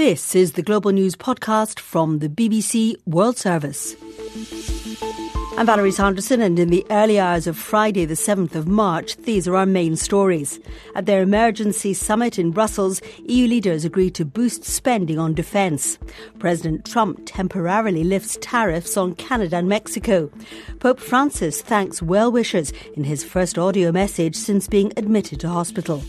This is the Global News podcast from the BBC World Service. I'm Valerie Sanderson, and in the early hours of Friday the 7th of March, these are our main stories. At their emergency summit in Brussels, EU leaders agreed to boost spending on defence. President Trump temporarily lifts tariffs on Canada and Mexico. Pope Francis thanks well-wishers in his first audio message since being admitted to hospital.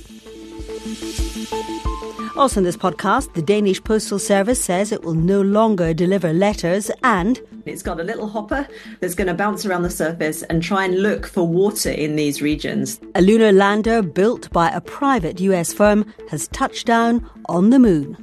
Also in this podcast, the Danish Postal Service says it will no longer deliver letters, and it's got a little hopper that's going to bounce around the surface and try and look for water in these regions. A lunar lander built by a private US firm has touched down on the moon.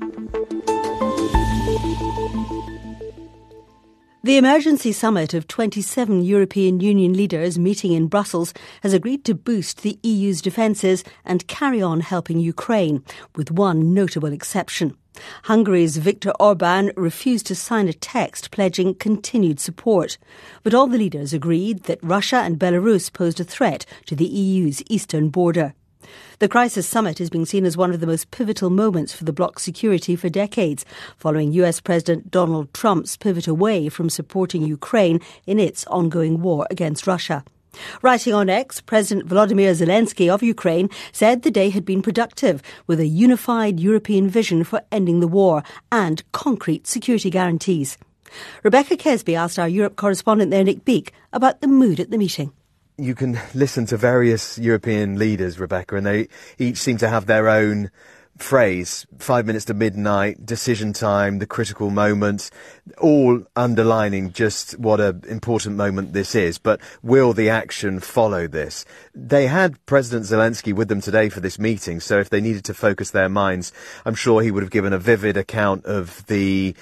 The emergency summit of 27 European Union leaders meeting in Brussels has agreed to boost the EU's defences and carry on helping Ukraine, with one notable exception. Hungary's Viktor Orban refused to sign a text pledging continued support. But all the leaders agreed that Russia and Belarus posed a threat to the EU's eastern border. The crisis summit is being seen as one of the most pivotal moments for the bloc's security for decades, following US President Donald Trump's pivot away from supporting Ukraine in its ongoing war against Russia. Writing on X, President Volodymyr Zelensky of Ukraine said the day had been productive, with a unified European vision for ending the war and concrete security guarantees. Rebecca Kesby asked our Europe correspondent there, Nick Beake, about the mood at the meeting. You can listen to various European leaders, Rebecca, and they each seem to have their own phrase: 5 minutes to midnight, decision time, the critical moment, all underlining just what an important moment this is. But will the action follow this? They had President Zelensky with them today for this meeting, so if they needed to focus their minds, I'm sure he would have given a vivid account of the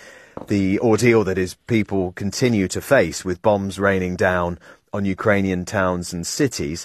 ordeal that his people continue to face, with bombs raining down on Ukrainian towns and cities.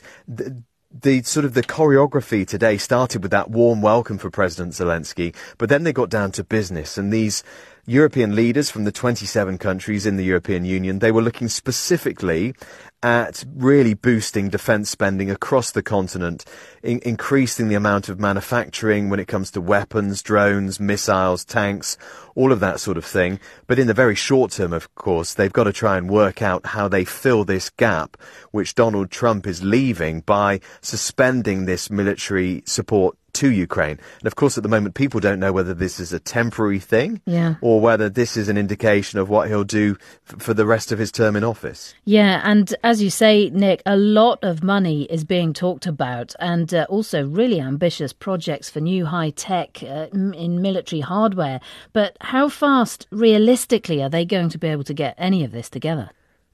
The sort of the choreography today started with that warm welcome for President Zelensky, but then they got down to business, and these European leaders from the 27 countries in the European Union, they were looking specifically at really boosting defence spending across the continent, increasing the amount of manufacturing when it comes to weapons, drones, missiles, tanks, all of that sort of thing. But in the very short term, of course, they've got to try and work out how they fill this gap which Donald Trump is leaving by suspending this military support to Ukraine. And of course, at the moment, people don't know whether this is a temporary thing or whether this is an indication of what he'll do for the rest of his term in office. Yeah, and as you say, Nick, a lot of money is being talked about, and also really ambitious projects for new high-tech in military hardware. But how fast, realistically, are they going to be able to get any of this together?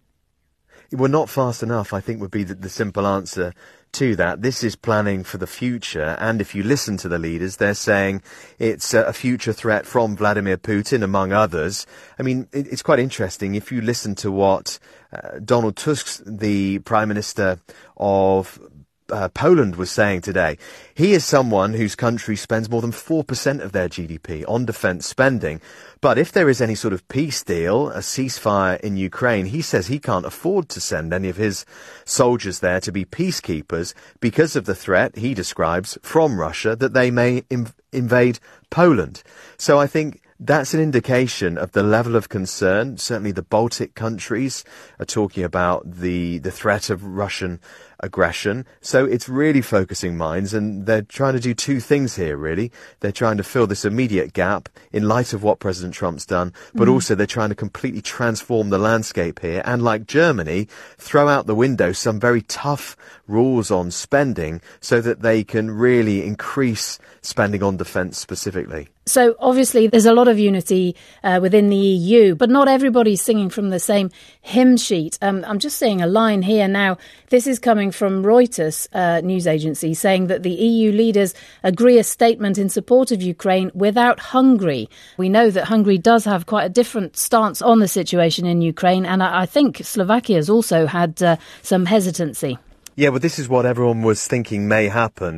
Well, not fast enough, I think, would be the simple answer to that. This is planning for the future, and if you listen to the leaders, they're saying it's a future threat from Vladimir Putin, among others. I mean, it's quite interesting. If you listen to what Donald Tusk, the Prime Minister of Poland, was saying today, he is someone whose country spends more than 4% of their GDP on defence spending. But if there is any sort of peace deal, a ceasefire in Ukraine, he says he can't afford to send any of his soldiers there to be peacekeepers because of the threat he describes from Russia that they may invade Poland. So I think that's an indication of the level of concern. Certainly the Baltic countries are talking about the threat of Russian aggression. So it's really focusing minds, and they're trying to do two things here, really. They're trying to fill this immediate gap in light of what President Trump's done, but also they're trying to completely transform the landscape here, and like Germany, throw out the window some very tough rules on spending so that they can really increase spending on defence specifically. So obviously there's a lot of unity within the EU, but not everybody's singing from the same hymn sheet. I'm just seeing a line here now. This is coming from Reuters news agency, saying that the EU leaders agree a statement in support of Ukraine without Hungary. We know that Hungary does have quite a different stance on the situation in Ukraine, and I think Slovakia has also had some hesitancy. Yeah, but this is what everyone was thinking may happen.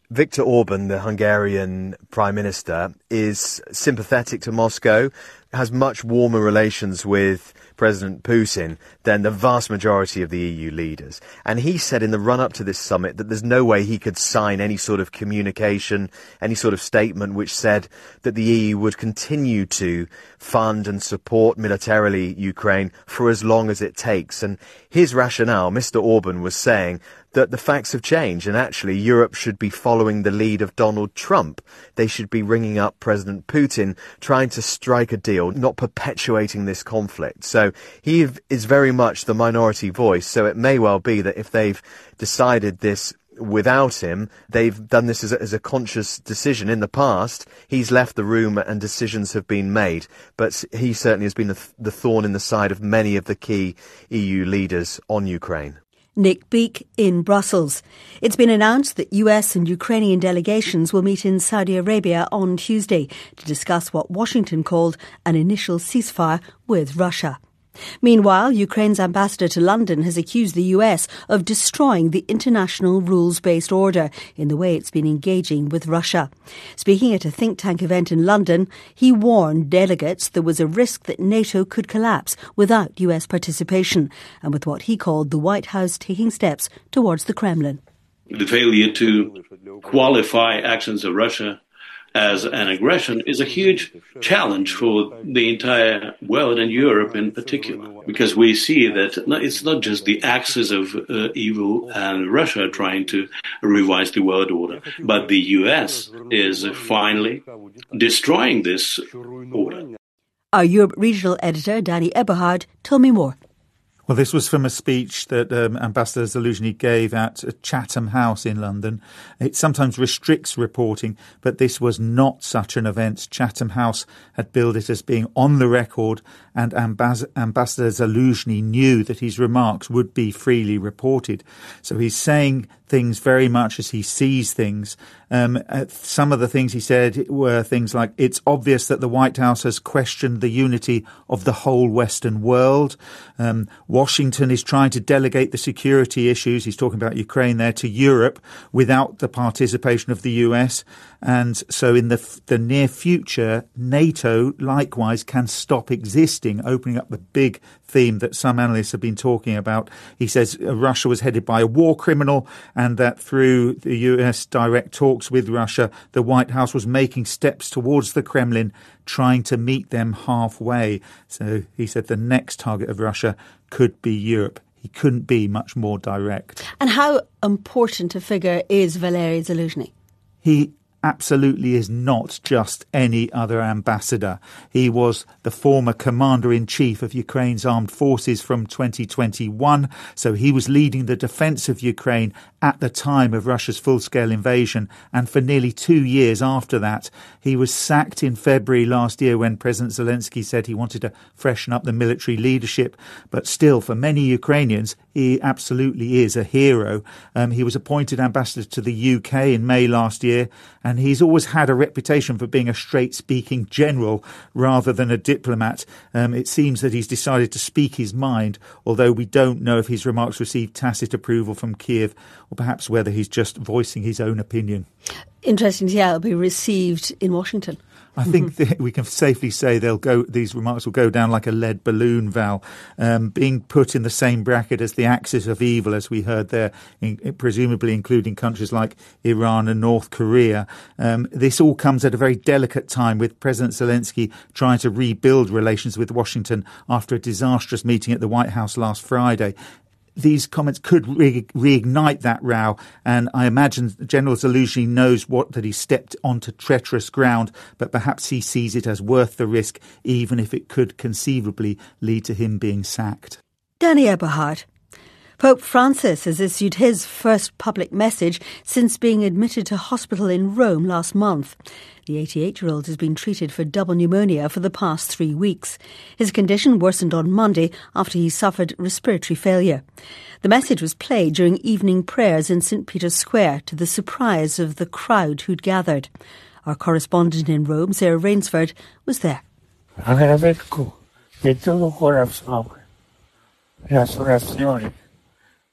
Viktor Orban, the Hungarian Prime Minister, is sympathetic to Moscow, has much warmer relations with President Putin than the vast majority of the EU leaders. And he said in the run-up to this summit that there's no way he could sign any sort of communication, any sort of statement which said that the EU would continue to fund and support militarily Ukraine for as long as it takes. And his rationale, Mr. Orban, was saying that the facts have changed and actually Europe should be following the lead of Donald Trump. They should be ringing up President Putin, trying to strike a deal, not perpetuating this conflict. So he is very much the minority voice. So it may well be that if they've decided this without him, they've done this as a conscious decision. In the past, he's left the room and decisions have been made. But he certainly has been the thorn in the side of many of the key EU leaders on Ukraine. Nick Beake in Brussels. It's been announced that US and Ukrainian delegations will meet in Saudi Arabia on Tuesday to discuss what Washington called an initial ceasefire with Russia. Meanwhile, Ukraine's ambassador to London has accused the US of destroying the international rules-based order in the way it's been engaging with Russia. Speaking at a think tank event in London, he warned delegates there was a risk that NATO could collapse without US participation, and with what he called the White House taking steps towards the Kremlin. The failure to qualify actions of Russia as an aggression is a huge challenge for the entire world and Europe in particular, because we see that it's not just the axis of evil and Russia trying to revise the world order, but the US is finally destroying this order. Our Europe regional editor, Danny Eberhard, told me more. Well, this was from a speech that Ambassador Zaluzhny gave at Chatham House in London. It sometimes restricts reporting, but this was not such an event. Chatham House had billed it as being on the record, and Ambassador Zaluzhny knew that his remarks would be freely reported. So he's saying things very much as he sees things. Some of the things he said were things like, it's obvious that the White House has questioned the unity of the whole Western world. Washington is trying to delegate the security issues, he's talking about Ukraine there, to Europe without the participation of the US. And so in the near future, NATO likewise can stop existing, opening up the big theme that some analysts have been talking about. He says Russia was headed by a war criminal and that through the US direct talks with Russia, the White House was making steps towards the Kremlin, trying to meet them halfway. So he said the next target of Russia could be Europe. He couldn't be much more direct. And how important a figure is Valery Zaluzhny? He absolutely is not just any other ambassador. He was the former commander-in-chief of Ukraine's armed forces from 2021, so he was leading the defence of Ukraine at the time of Russia's full-scale invasion, and for nearly 2 years after that. He was sacked in February last year when President Zelensky said he wanted to freshen up the military leadership, but still, for many Ukrainians, he absolutely is a hero. He was appointed ambassador to the UK in May last year, and he's always had a reputation for being a straight-speaking general rather than a diplomat. It seems that he's decided to speak his mind, although we don't know if his remarks received tacit approval from Kiev or perhaps whether he's just voicing his own opinion. Interesting to see how it'll be received in Washington. I think that we can safely say these remarks will go down like a lead balloon, Val, being put in the same bracket as the axis of evil, as we heard there, presumably including countries like Iran and North Korea. This all comes at a very delicate time, with President Zelensky trying to rebuild relations with Washington after a disastrous meeting at the White House last Friday. These comments could reignite that row, and I imagine General Zaluzhny knows that he stepped onto treacherous ground, but perhaps he sees it as worth the risk, even if it could conceivably lead to him being sacked. Danny Eberhard. Pope Francis has issued his first public message since being admitted to hospital in Rome last month. The 88-year-old has been treated for double pneumonia for the past 3 weeks. His condition worsened on Monday after he suffered respiratory failure. The message was played during evening prayers in St. Peter's Square, to the surprise of the crowd who'd gathered. Our correspondent in Rome, Sarah Rainsford, was there. Agradezco de todo corazón la oración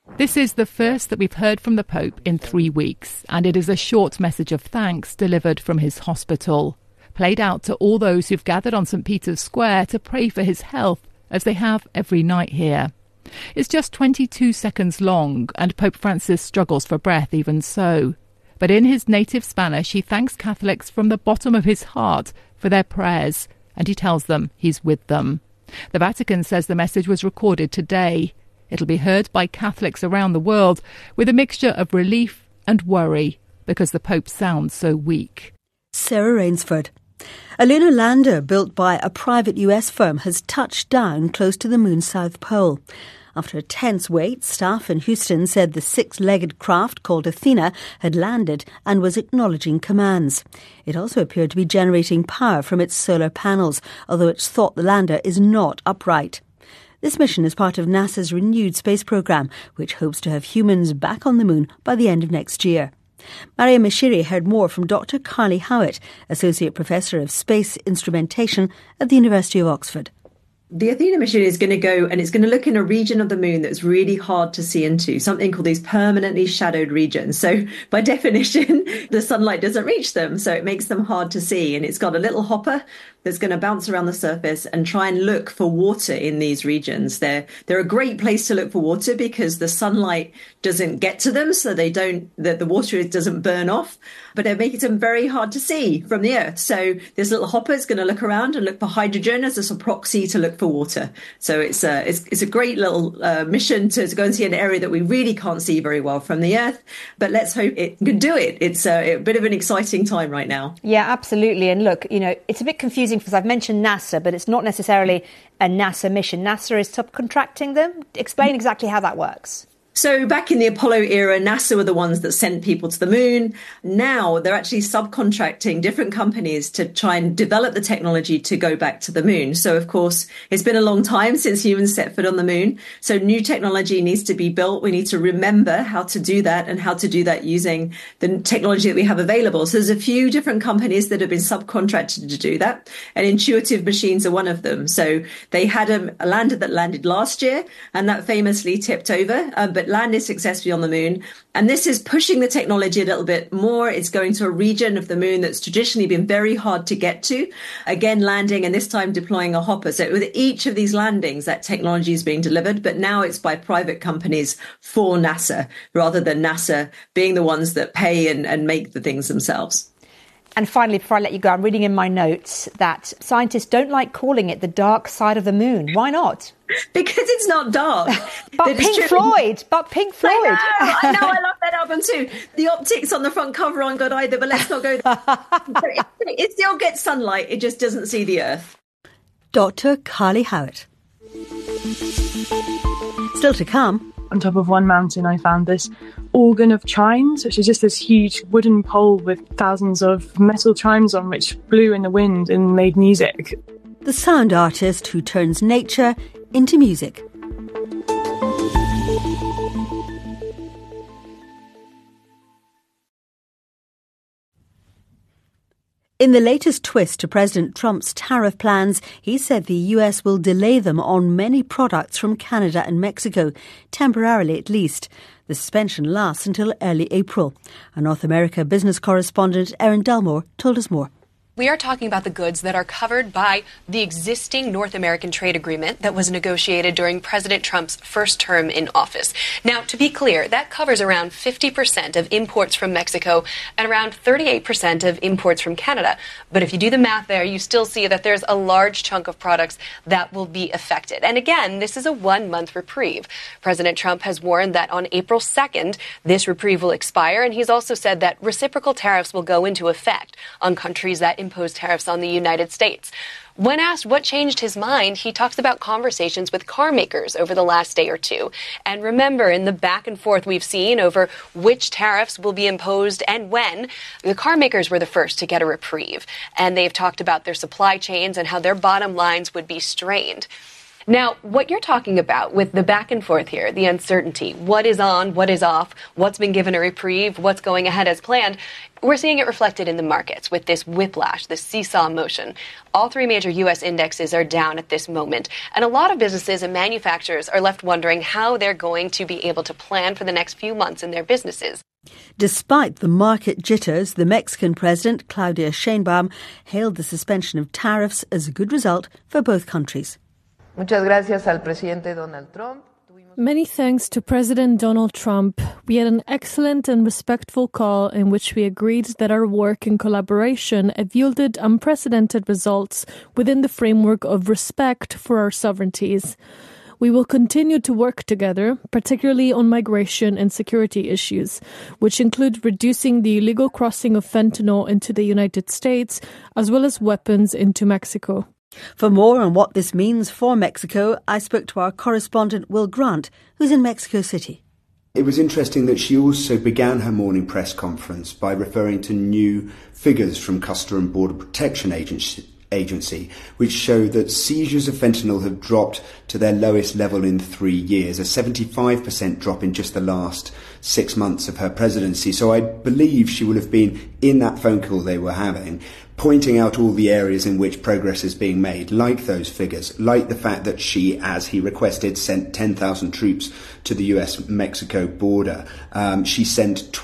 This is the first that we've heard from the Pope in 3 weeks, and it is a short message of thanks delivered from his hospital, played out to all those who've gathered on St. Peter's Square to pray for his health, as they have every night here. It's just 22 seconds long, and Pope Francis struggles for breath even so. But in his native Spanish, he thanks Catholics from the bottom of his heart for their prayers, and he tells them he's with them. The Vatican says the message was recorded today. It'll be heard by Catholics around the world with a mixture of relief and worry because the Pope sounds so weak. Sarah Rainsford. A lunar lander built by a private US firm has touched down close to the moon's south pole. After a tense wait, staff in Houston said the six-legged craft called Athena had landed and was acknowledging commands. It also appeared to be generating power from its solar panels, although it's thought the lander is not upright. This mission is part of NASA's renewed space program, which hopes to have humans back on the moon by the end of next year. Maria Mashiri heard more from Dr. Carly Howitt, Associate Professor of Space Instrumentation at the University of Oxford. The Athena mission is going to go and it's going to look in a region of the moon that's really hard to see into, something called these permanently shadowed regions. So by definition, the sunlight doesn't reach them, so it makes them hard to see. And it's got a little hopper that's going to bounce around the surface and try and look for water in these regions. They're a great place to look for water because the sunlight doesn't get to them, so the water doesn't burn off, but it makes them very hard to see from the Earth. So this little hopper is going to look around and look for hydrogen as a proxy to look for water. So it's a great little mission to go and see an area that we really can't see very well from the Earth. But let's hope it can do it. It's a bit of an exciting time right now. Yeah, absolutely. And look, it's a bit confusing because I've mentioned NASA, but it's not necessarily a NASA mission. NASA is subcontracting them. Explain exactly how that works. So back in the Apollo era, NASA were the ones that sent people to the moon. Now they're actually subcontracting different companies to try and develop the technology to go back to the moon. So, of course, it's been a long time since humans set foot on the moon. So new technology needs to be built. We need to remember how to do that and how to do that using the technology that we have available. So there's a few different companies that have been subcontracted to do that. And Intuitive Machines are one of them. So they had a lander that landed last year and that famously tipped over, but landed successfully on the moon. And this is pushing the technology a little bit more. It's going to a region of the moon that's traditionally been very hard to get to. Again, landing and this time deploying a hopper. So with each of these landings, that technology is being delivered, but now it's by private companies for NASA rather than NASA being the ones that pay and make the things themselves. And finally, before I let you go, I'm reading in my notes that scientists don't like calling it the dark side of the moon. Why not? Because it's not dark. But Pink Floyd. I know, I love that album too. The optics on the front cover aren't good either, but let's not go there. It still gets sunlight, it just doesn't see the Earth. Dr. Carly Howitt. Still to come. On top of one mountain, I found this organ of chimes, which is just this huge wooden pole with thousands of metal chimes on which blew in the wind and made music. The sound artist who turns nature into music. In the latest twist to President Trump's tariff plans, he said the US will delay them on many products from Canada and Mexico, temporarily at least. The suspension lasts until early April. Our North America business correspondent Erin Delmore told us more. We are talking about the goods that are covered by the existing North American trade agreement that was negotiated during President Trump's first term in office. Now, to be clear, that covers around 50% of imports from Mexico and around 38% of imports from Canada. But if you do the math there, you still see that there's a large chunk of products that will be affected. And again, this is a 1-month reprieve. President Trump has warned that on April 2nd, this reprieve will expire. And he's also said that reciprocal tariffs will go into effect on countries that impose tariffs on the United States. When asked what changed his mind, he talks about conversations with car makers over the last day or two. And remember, in the back and forth we've seen over which tariffs will be imposed and when, the car makers were the first to get a reprieve. And they've talked about their supply chains and how their bottom lines would be strained. Now, what you're talking about with the back and forth here, the uncertainty, what is on, what is off, what's been given a reprieve, what's going ahead as planned, we're seeing it reflected in the markets with this whiplash, this seesaw motion. All three major U.S. indexes are down at this moment, and a lot of businesses and manufacturers are left wondering how they're going to be able to plan for the next few months in their businesses. Despite the market jitters, the Mexican president, Claudia Sheinbaum, hailed the suspension of tariffs as a good result for both countries. Muchas gracias al presidente Donald Trump. Many thanks to President Donald Trump. We had an excellent and respectful call in which we agreed that our work in collaboration have yielded unprecedented results within the framework of respect for our sovereignties. We will continue to work together, particularly on migration and security issues, which include reducing the illegal crossing of fentanyl into the United States, as well as weapons into Mexico. For more on what this means for Mexico, I spoke to our correspondent Will Grant, who's in Mexico City. It was interesting that she also began her morning press conference by referring to new figures from Customs and Border Protection Agency, which show that seizures of fentanyl have dropped to their lowest level in 3 years, a 75% drop in just the last 6 months of her presidency. So I believe she will have been in that phone call they were having, pointing out all the areas in which progress is being made, like those figures, like the fact that she, as he requested, sent 10,000 troops to the US-Mexico border. She sent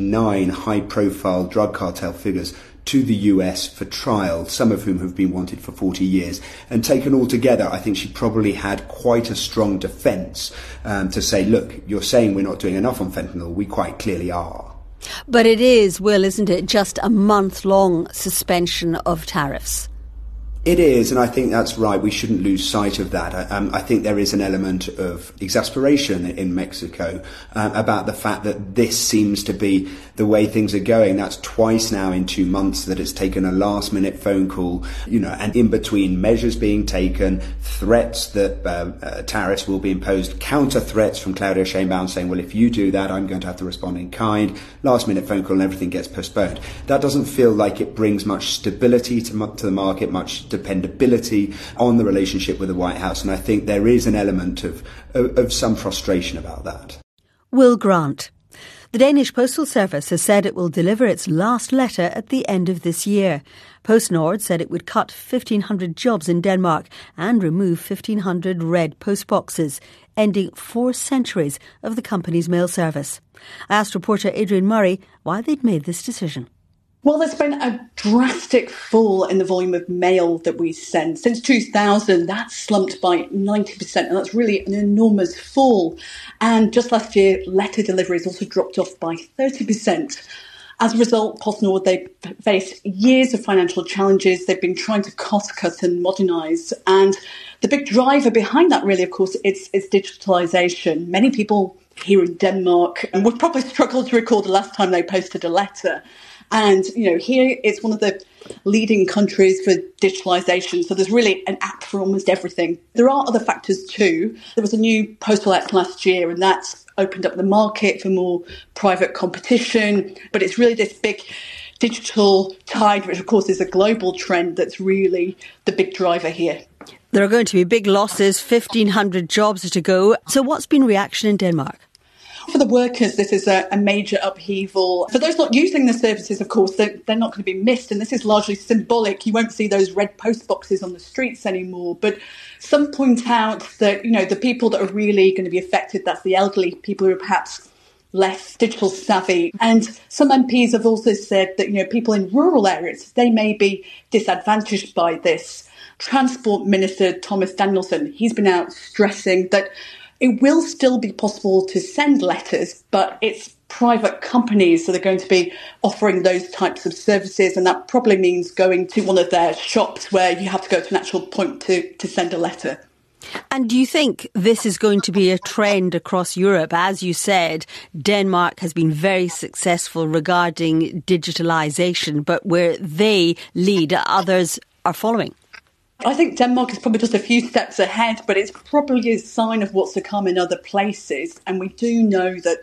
29 high-profile drug cartel figures to the US for trial, some of whom have been wanted for 40 years. And taken all together, I think she probably had quite a strong defence to say, look, you're saying we're not doing enough on fentanyl. We quite clearly are. But it is, Will, isn't it, just a month-long suspension of tariffs? It is, and I think that's right. We shouldn't lose sight of that. I think there is an element of exasperation in Mexico about the fact that this seems to be the way things are going. That's twice now in 2 months that it's taken a last-minute phone call, and in between measures being taken, threats that tariffs will be imposed, counter threats from Claudia Sheinbaum saying, well, if you do that, I'm going to have to respond in kind. Last-minute phone call and everything gets postponed. That doesn't feel like it brings much stability to the market, much dependability on the relationship with the White House, and I think there is an element of some frustration about that. Will Grant. The Danish Postal Service has said it will deliver its last letter at the end of this year. PostNord said it would cut 1,500 jobs in Denmark and remove 1,500 red postboxes, ending 4 centuries of the company's mail service. I asked reporter Adrian Murray why they'd made this decision. Well, there's been a drastic fall in the volume of mail that we send. Since 2000, that's slumped by 90%, and that's really an enormous fall. And just last year, letter deliveries also dropped off by 30%. As a result, PostNord, they've faced years of financial challenges. They've been trying to cost-cut and modernise. And the big driver behind that, really, of course, is digitalisation. Many people here in Denmark would probably struggle to recall the last time they posted a letter. And, here it's one of the leading countries for digitalisation. So there's really an app for almost everything. There are other factors too. There was a new Postal Act last year, and that's opened up the market for more private competition. But it's really this big digital tide, which of course is a global trend, that's really the big driver here. There are going to be big losses, 1,500 jobs to go. So what's been reaction in Denmark? For the workers, this is a major upheaval. For those not using the services, of course, they're not going to be missed. And this is largely symbolic. You won't see those red post boxes on the streets anymore. But some point out that, the people that are really going to be affected, that's the elderly, people who are perhaps less digital savvy. And some MPs have also said that, people in rural areas, they may be disadvantaged by this. Transport Minister Thomas Danielsen, he's been out stressing that it will still be possible to send letters, but it's private companies that are going to be offering those types of services, and that probably means going to one of their shops where you have to go to an actual point to send a letter. And do you think this is going to be a trend across Europe? As you said, Denmark has been very successful regarding digitalisation, but where they lead, others are following. I think Denmark is probably just a few steps ahead, but it's probably a sign of what's to come in other places. And we do know that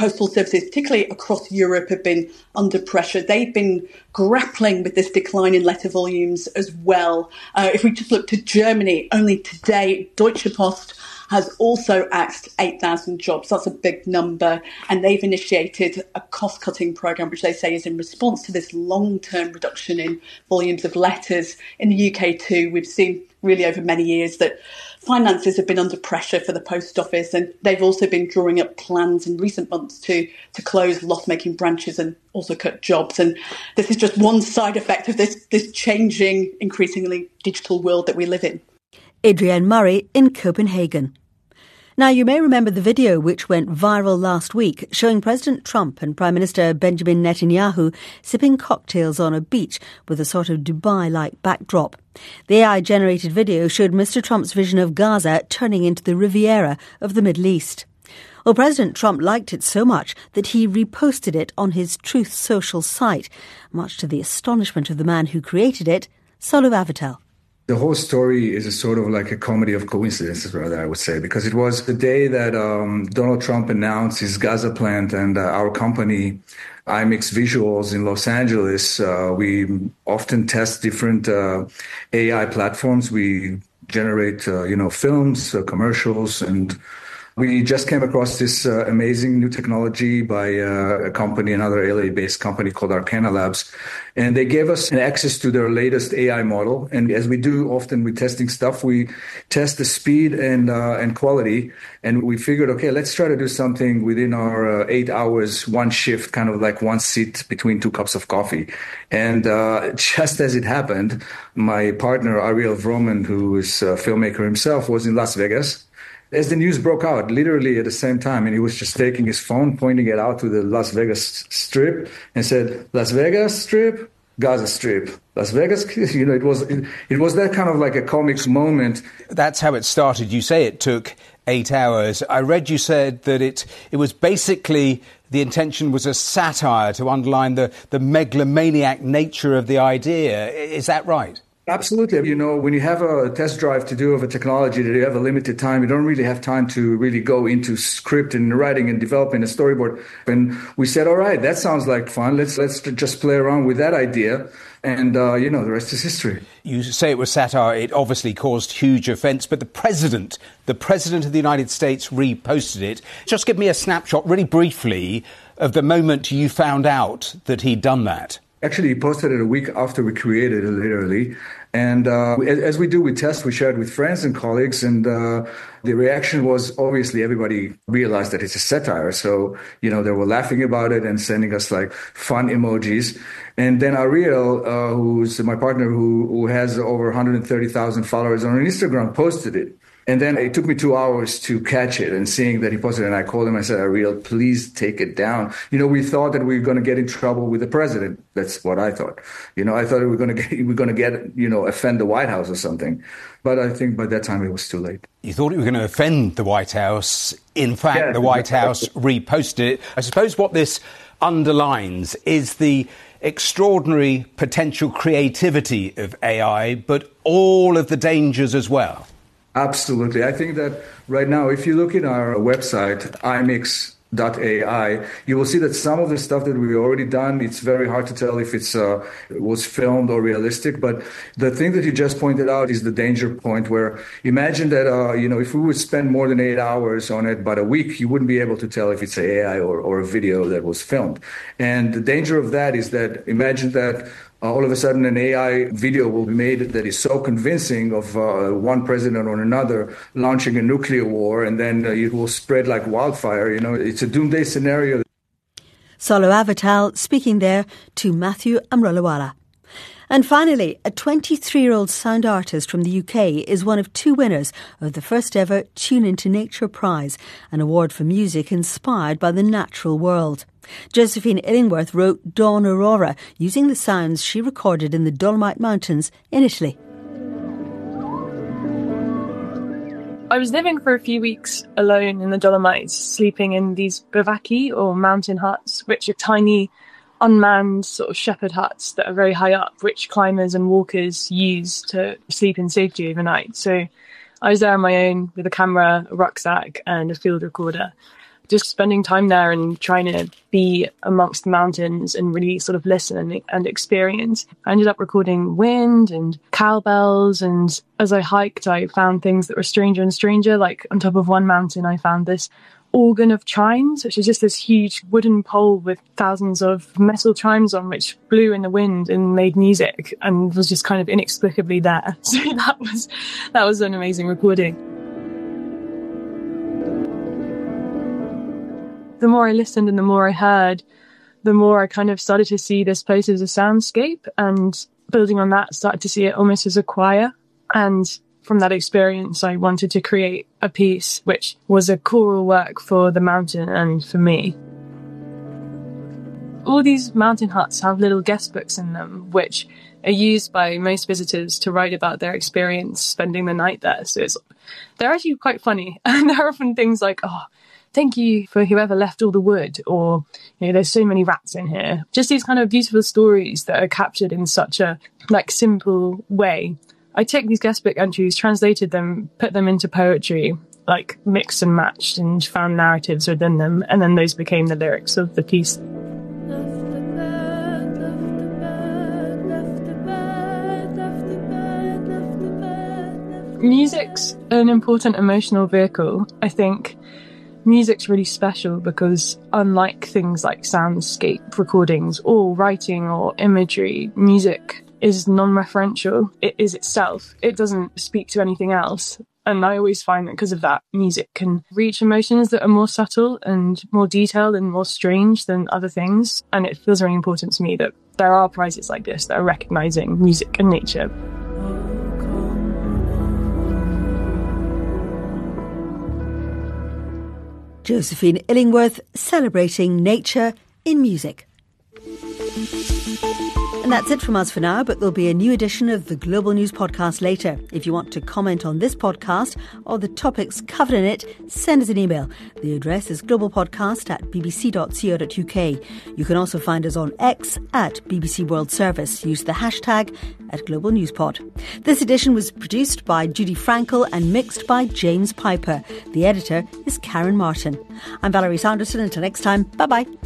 postal services, particularly across Europe, have been under pressure. They've been grappling with this decline in letter volumes as well. If we just look to Germany, only today, Deutsche Post has also axed 8,000 jobs. That's a big number. And they've initiated a cost-cutting programme, which they say is in response to this long-term reduction in volumes of letters. In the UK too, we've seen really over many years that finances have been under pressure for the post office, and they've also been drawing up plans in recent months to close loss-making branches and also cut jobs. And this is just one side effect of this changing, increasingly digital world that we live in. Adrienne Murray in Copenhagen. Now, you may remember the video which went viral last week showing President Trump and Prime Minister Benjamin Netanyahu sipping cocktails on a beach with a sort of Dubai-like backdrop. The AI-generated video showed Mr. Trump's vision of Gaza turning into the Riviera of the Middle East. Well, President Trump liked it so much that he reposted it on his Truth Social site, much to the astonishment of the man who created it, Solu Avital. The whole story is a sort of like a comedy of coincidences, rather, I would say, because it was the day that Donald Trump announced his Gaza plant, and our company, IMX Visuals in Los Angeles, we often test different AI platforms. We generate, films, commercials, and we just came across this amazing new technology by a company, another LA-based company called Arcana Labs. And they gave us access to their latest AI model. And as we do often with testing stuff, we test the speed and quality. And we figured, okay, let's try to do something within our 8 hours, one shift, kind of like one seat between 2 cups of coffee. And just as it happened, my partner, Ariel Vroman, who is a filmmaker himself, was in Las Vegas as the news broke out, literally at the same time, and he was just taking his phone, pointing it out to the Las Vegas Strip, and said, "Las Vegas Strip, Gaza Strip, Las Vegas." It was that kind of like a comics moment. That's how it started. You say it took 8 hours. I read you said that it was basically the intention was a satire to underline the megalomaniac nature of the idea. Is that right? Absolutely. When you have a test drive to do of a technology that you have a limited time, you don't really have time to really go into script and writing and developing a storyboard. And we said, all right, that sounds like fun. Let's just play around with that idea. And, the rest is history. You say it was satire. It obviously caused huge offence. But the President of the United States reposted it. Just give me a snapshot really briefly of the moment you found out that he'd done that. Actually, he posted it a week after we created it, literally. And as we do with tests, we shared with friends and colleagues. And the reaction was, obviously, everybody realized that it's a satire. So, they were laughing about it and sending us like fun emojis. And then Ariel, who's my partner, who has over 130,000 followers on Instagram, posted it. And then it took me 2 hours to catch it, and seeing that he posted it, and I called him. I said, Ariel, please take it down. We thought that we were going to get in trouble with the president. That's what I thought. I thought we were going to get, offend the White House or something. But I think by that time it was too late. You thought you were going to offend the White House. In fact, yeah, the White House reposted it. I suppose what this underlines is the extraordinary potential creativity of AI, but all of the dangers as well. Absolutely. I think that right now, if you look at our website, imx.ai, you will see that some of the stuff that we've already done, it's very hard to tell if it was filmed or realistic. But the thing that you just pointed out is the danger point, where imagine that, if we would spend more than 8 hours on it, but a week, you wouldn't be able to tell if it's AI or a video that was filmed. And the danger of that is that, imagine that all of a sudden an AI video will be made that is so convincing of one president or another launching a nuclear war, and then it will spread like wildfire. It's a doomsday scenario. Solu Avital speaking there to Matthew Amrulawala. And finally, a 23-year-old sound artist from the UK is one of 2 winners of the first ever Tune Into Nature Prize, an award for music inspired by the natural world. Josephine Illingworth wrote Dawn Aurora using the sounds she recorded in the Dolomite Mountains in Italy. I was living for a few weeks alone in the Dolomites, sleeping in these bivaki or mountain huts, which are tiny, unmanned sort of shepherd huts that are very high up, which climbers and walkers use to sleep in safety overnight. So I was there on my own with a camera, a rucksack and a field recorder. just spending time there and trying to be amongst the mountains and really sort of listen and experience. I ended up recording wind and cowbells, and as I hiked, I found things that were stranger and stranger. Like on top of one mountain, I found this organ of chimes, which is just this huge wooden pole with thousands of metal chimes on, which blew in the wind and made music and was just kind of inexplicably there. So that was an amazing recording. The more I listened and the more I heard, the more I kind of started to see this place as a soundscape, and building on that, started to see it almost as a choir. And from that experience, I wanted to create a piece which was a choral work for the mountain and for me. All these mountain huts have little guest books in them, which are used by most visitors to write about their experience spending the night there. So they're actually quite funny. And there are often things like, oh, thank you for whoever left all the wood, or, you know, there's so many rats in here. Just these kind of beautiful stories that are captured in such a simple way. I took these guest book entries, translated them, put them into poetry, mixed and matched, and found narratives within them, and then those became the lyrics of the piece. Music's an important emotional vehicle. I think music's really special because, unlike things like soundscape recordings or writing or imagery, music is non-referential. It is itself. It doesn't speak to anything else. And I always find that because of that, music can reach emotions that are more subtle and more detailed and more strange than other things. And it feels really important to me that there are prizes like this that are recognising music and nature. Josephine Illingworth celebrating nature in music. And that's it from us for now, but there'll be a new edition of the Global News Podcast later. If you want to comment on this podcast or the topics covered in it, send us an email. The address is globalpodcast@bbc.co.uk. You can also find us on X at BBC World Service. Use the hashtag @GlobalNewsPod. This edition was produced by Judy Frankel and mixed by James Piper. The editor is Karen Martin. I'm Valerie Sanderson. Until next time, bye-bye.